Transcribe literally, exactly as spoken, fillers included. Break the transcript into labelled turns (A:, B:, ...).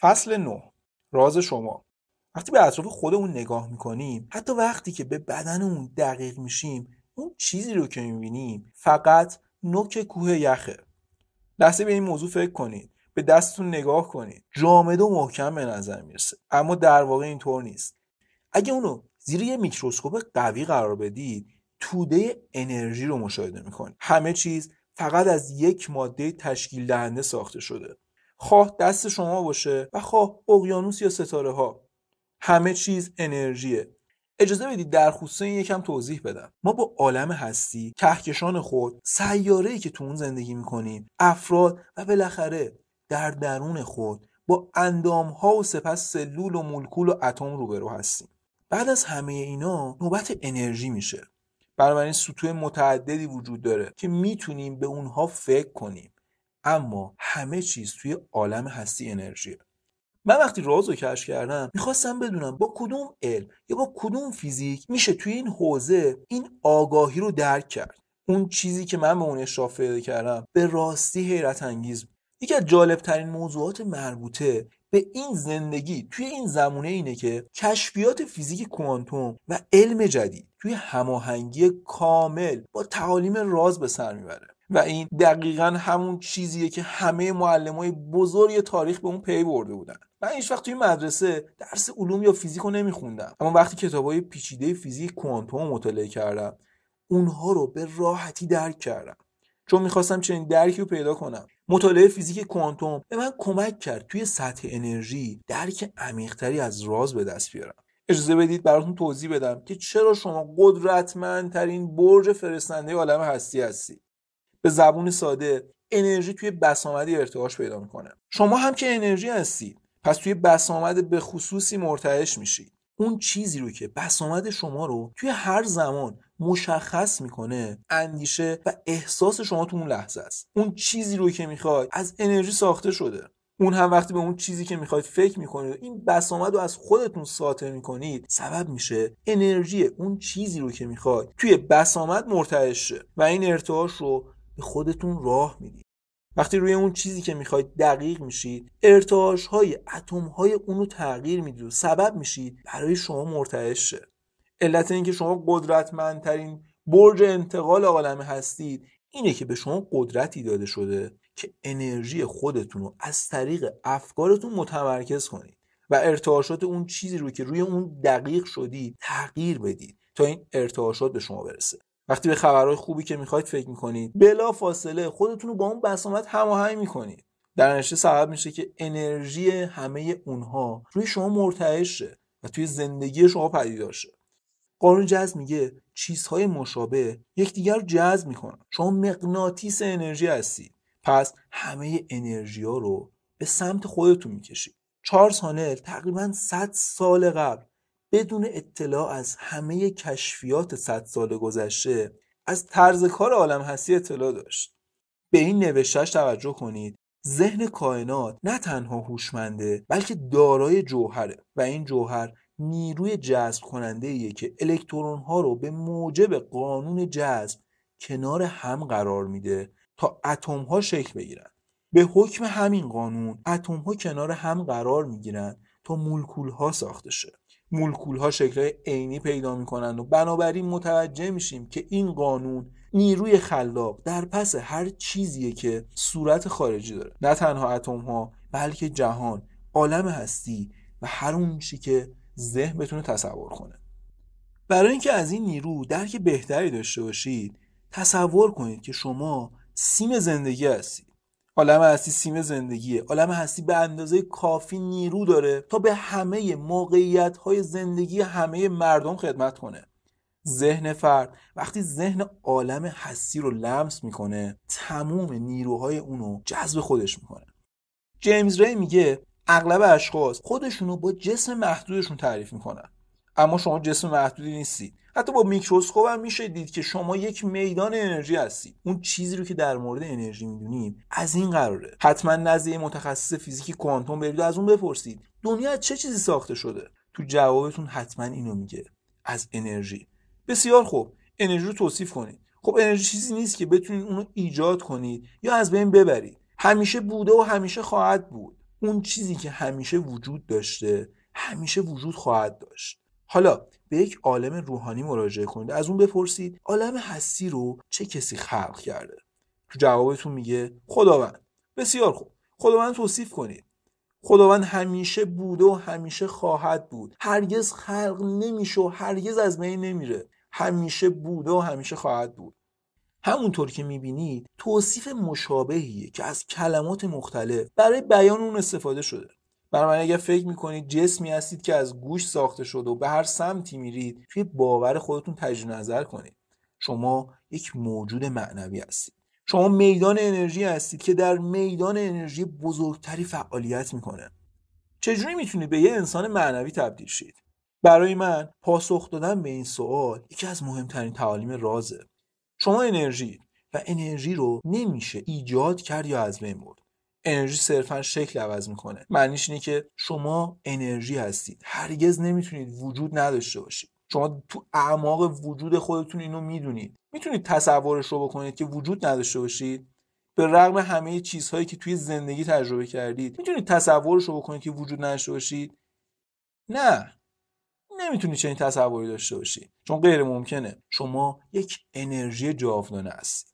A: فصل نه، راز شما. وقتی به اطراف خودمون نگاه میکنیم، حتی وقتی که به بدنمون دقیق میشیم، اون چیزی رو که میبینیم فقط نوک کوه یخه. لحظه به این موضوع فکر کنید، به دستتون نگاه کنید، جامد و محکم به نظر میرسه، اما در واقع اینطور نیست. اگه اونو زیر یه میکروسکوپ قوی قرار بدید، توده انرژی رو مشاهده میکنید. همه چیز فقط از یک ماده تشکیل دهنده ساخته شده، خواه دست شما باشه و خواه اقیانوس یا ستاره ها. همه چیز انرژیه. اجازه بدید در خصوص این یکم توضیح بدم. ما با عالم هستی، کهکشان خود، سیاره‌ای که تو اون زندگی میکنیم، افراد و بالاخره در درون خود با اندام‌ها و سپس سلول و مولکول و اتم روبرو هستیم. بعد از همه اینا نوبت انرژی میشه. بنابراین سطوح متعددی وجود داره که میتونیم به اونها فکر کنیم، اما همه چیز توی عالم هستی انرژیه. من وقتی راز رو کشف کردم میخواستم بدونم با کدوم علم یا با کدوم فیزیک میشه توی این حوزه این آگاهی رو درک کرد. اون چیزی که من به اون اشراف پیدا کردم به راستی حیرت انگیز بود. یکی از جالب ترین موضوعات مربوطه به این زندگی توی این زمونه اینه که کشفیات فیزیک کوانتوم و علم جدید توی هماهنگی کامل با تعالیم راز به سر میبره و این دقیقاً همون چیزیه که همه معلمای بزرگ تاریخ به اون پی برده بودن. من هیچ وقت توی مدرسه درس علوم یا فیزیک رو نمیخوندم، اما وقتی کتابای پیچیده فیزیک کوانتوم مطالعه کردم، اونها رو به راحتی درک کردم. چون میخواستم چنین درکی رو پیدا کنم. مطالعه فیزیک کوانتوم به من کمک کرد توی سطح انرژی درک عمیق‌تری از راز به دست بیارم. اجازه بدید براتون توضیح بدم که چرا شما قدرتمندترین برج فرستنده عالم هستی هستید. به زبون ساده، انرژی توی بسامدی ارتعاش پیدا میکنه. شما هم که انرژی هستید، پس توی بسامد به خصوصی مرتعش میشید. اون چیزی رو که بسامد شما رو توی هر زمان مشخص میکنه، اندیشه و احساس شما تو اون لحظه است. اون چیزی رو که میخواید از انرژی ساخته شده. اون هم وقتی به اون چیزی که میخواید فکر میکنید، این بسامد رو از خودتون ساطع میکنید، سبب میشه انرژی اون چیزی رو که میخواید توی بسامد مرتعش شه و این ارتعاش رو به خودتون راه میدید. وقتی روی اون چیزی که میخواید دقیق میشید، ارتعاش های اتم های اون رو تغییر میدید و سبب میشید برای شما مرتعش شه. علت این که شما قدرتمندترین برج انتقال عالم هستید اینه که به قدرتی قدرتی داده شده که انرژی خودتون رو از طریق افکارتون متمرکز کنید و ارتعاشات اون چیزی رو که روی اون دقیق شدید تغییر بدید تا این ارتعاشات به شما برسه. وقتی به خبرهای خوبی که میخواید فکر میکنید، بلا فاصله خودتون رو با اون بسامد هماهنگ میکنید. در نتیجه سبب میشه که انرژی همه اونها روی شما مرتعش شه و توی زندگی شما پدیدار شه. قانون جذب میگه چیزهای مشابه یکدیگر رو جذب میکنن. شما مغناطیس انرژی هستید، پس همه انرژی ها رو به سمت خودتون میکشید. چارلز هانل تقریباً صد سال قبل بدون اطلاع از همه کشفیات صد سال گذشته از طرز کار عالم هستی اطلاع داشت. به این نوشته‌اش توجه کنید. ذهن کائنات نه تنها هوشمنده بلکه دارای جوهره و این جوهر نیروی جذب کننده ایه که الکترون ها رو به موجب قانون جذب کنار هم قرار میده تا اتم ها شکل بگیرن. به حکم همین قانون اتم ها کنار هم قرار میگیرن تا مولکول ها ساخته شه. مولکول ها شکل‌های عینی پیدا میکنن و بنابراین متوجه میشیم که این قانون نیروی خلاق در پس هر چیزیه که صورت خارجی داره. نه تنها اتم ها بلکه جهان، عالم هستی و هر اون چی که ذهن بتونه تصور کنه. برای اینکه از این نیرو درک بهتری داشته باشید، تصور کنید که شما سیم زندگی هستید. عالم هستی سیم زندگیه. عالم هستی به اندازه کافی نیرو داره تا به همه موقعیت‌های زندگی همه مردم خدمت کنه. ذهن فرد وقتی ذهن عالم هستی رو لمس میکنه، تمام نیروهای اونو جذب خودش میکنه. جیمز ری میگه اغلب اشخاص خودشونو با جسم محدودشون تعریف میکنن، اما شما جسم محدودی نیستید. حتی با میکروسکوپ هم میشه دید که شما یک میدان انرژی هستید. اون چیزی رو که در مورد انرژی میدونیم از این قراره. حتما نزد یه متخصص فیزیک کوانتوم برید و از اون بپرسید دنیا از چه چیزی ساخته شده. تو جوابتون حتما اینو میگه، از انرژی. بسیار خوب، انرژی رو توصیف کنید. خب انرژی چیزی نیست که بتونید اونو ایجاد کنید یا از بین ببرید. همیشه بوده و همیشه خواهد بود. اون چیزی که همیشه وجود داشته همیشه وجود خواهد داشت. حالا به یک عالم روحانی مراجعه کنید، از اون بپرسید عالم هستی رو چه کسی خلق کرده؟ تو جوابتون میگه خداوند. بسیار خوب، خداوند توصیف کنید. خداوند همیشه بوده و همیشه خواهد بود، هرگز خلق نمیشه و هرگز از بین نمیره، همیشه بوده و همیشه خواهد بود. همونطور که میبینید توصیف مشابهیه که از کلمات مختلف برای بیان اون استفاده شده. بنابراین اگر فکر میکنید جسمی هستید که از گوشت ساخته شده و به هر سمتی میرید، توی باور خودتون تجدید نظر کنید. شما یک موجود معنوی هستید. شما میدان انرژی هستید که در میدان انرژی بزرگتری فعالیت میکنه. چجوری میتونید به یه انسان معنوی تبدیل شید؟ برای من پاسخ دادن به این سوال یکی از مهمترین تعالیم رازه. شما انرژی و انرژی رو نمیشه ایجاد کرد یا از بین برد. انرژی صرفا شکل عوض میکنه. معنیش اینه که شما انرژی هستید، هرگز نمیتونید وجود نداشته باشید. شما تو اعماق وجود خودتون اینو میدونید. میتونید تصورش رو بکنید که وجود نداشته باشید؟ به رغم همه چیزهایی که توی زندگی تجربه کردید، میتونید تصورش رو بکنید که وجود نداشته باشید؟ نه، نمیتونید چنین تصوری داشته باشید، چون غیر ممکنه. شما یک انرژی جاودانه هستید.